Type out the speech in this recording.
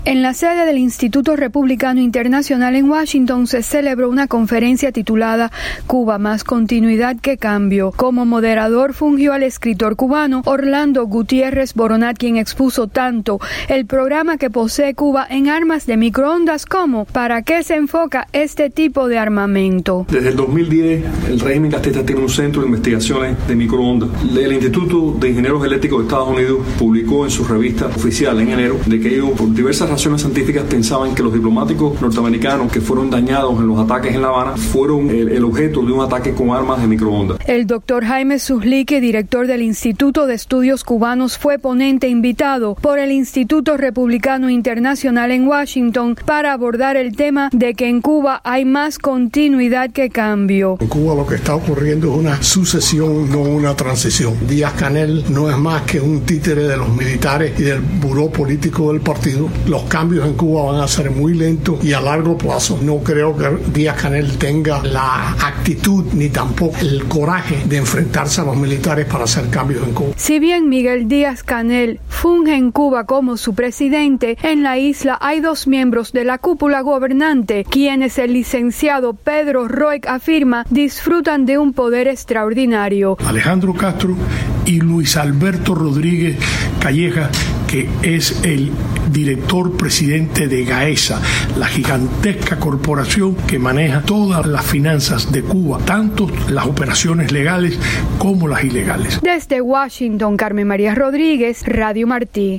En la sede del Instituto Republicano Internacional en Washington se celebró una conferencia titulada Cuba más continuidad que cambio. Como moderador fungió el escritor cubano Orlando Gutiérrez Boronat, quien expuso tanto el programa que posee Cuba en armas de microondas como para qué se enfoca este tipo de armamento. Desde el 2010, el régimen castista tiene un centro de investigaciones de microondas. El Instituto de Ingenieros Eléctricos de Estados Unidos publicó en su revista oficial en enero de que ellos, por diversas razones científicas, pensaban que los diplomáticos norteamericanos que fueron dañados en los ataques en La Habana fueron el objeto de un ataque con armas de microondas. El doctor Jaime Suslique, director del Instituto de Estudios Cubanos, fue ponente invitado por el Instituto Republicano Internacional en Washington para abordar el tema de que en Cuba hay más continuidad que cambio. En Cuba lo que está ocurriendo es una sucesión, no una transición. Díaz-Canel no es más que un títere de los militares y del buró político del partido. Los cambios en Cuba van a ser muy lentos y a largo plazo. No creo que Díaz-Canel tenga la actitud ni tampoco el coraje de enfrentarse a los militares para hacer cambios en Cuba. Si bien Miguel Díaz-Canel funge en Cuba como su presidente, en la isla hay dos miembros de la cúpula gobernante, quienes el licenciado Pedro Roig afirma disfrutan de un poder extraordinario. Alejandro Castro y Luis Alberto Rodríguez Calleja, que es el director presidente de GAESA, la gigantesca corporación que maneja todas las finanzas de Cuba, tanto las operaciones legales como las ilegales. Desde Washington, Carmen María Rodríguez, Radio Martí.